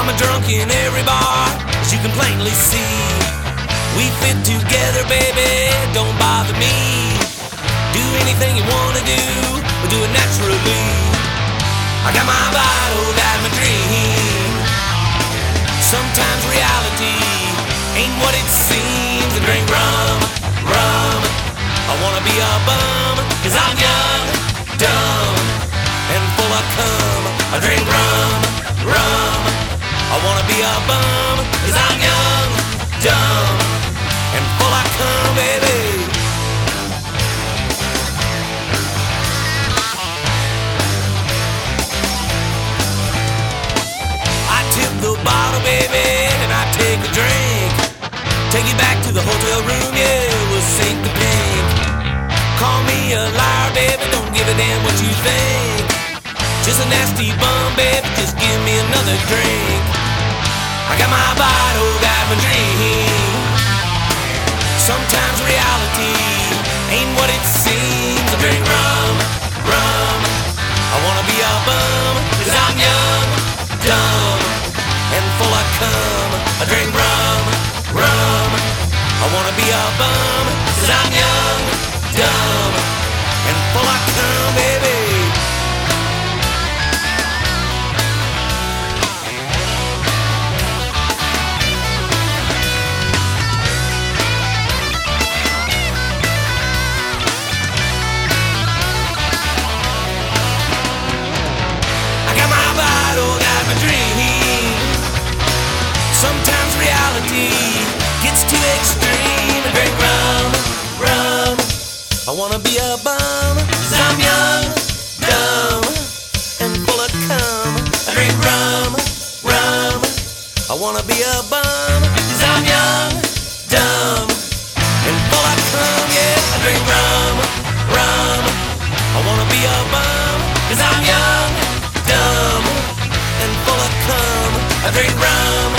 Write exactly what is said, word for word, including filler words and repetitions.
I'm a drunk in every bar, as you can plainly see. We fit together, baby, don't bother me. Do anything you wanna do, we'll do it naturally. I got my bottle, got my dream. Sometimes reality ain't what it seems. I drink rum, rum. I wanna be a bum, cause I'm young, dumb, and full of cum. I drink rum, rum. I wanna be a bum, cause I'm young, dumb, and full of cum, baby. I tip the bottle, baby, and I take a drink. Take you back to the hotel room, yeah, we'll sink the pink. Call me a liar, baby, don't give a damn what you think. Just a nasty bum, baby, just give me another drink. I got my bottle, got my dream. Sometimes reality ain't what it seems. I drink rum, rum. I wanna be a bum, cause I'm young, dumb, and full of cum. I drink rum, rum. I wanna be a bum, cause I'm young, dumb, and full of cum, baby. Sometimes reality gets too extreme. I drink rum, rum. I wanna be a bum, cause I'm young, dumb, and full of cum. I drink rum, rum. I wanna be a bum, cause I'm young, dumb, and full of cum. Yeah, I drink rum, rum. I wanna be a bum, cause I'm young, dumb, and full of cum. I drink rum,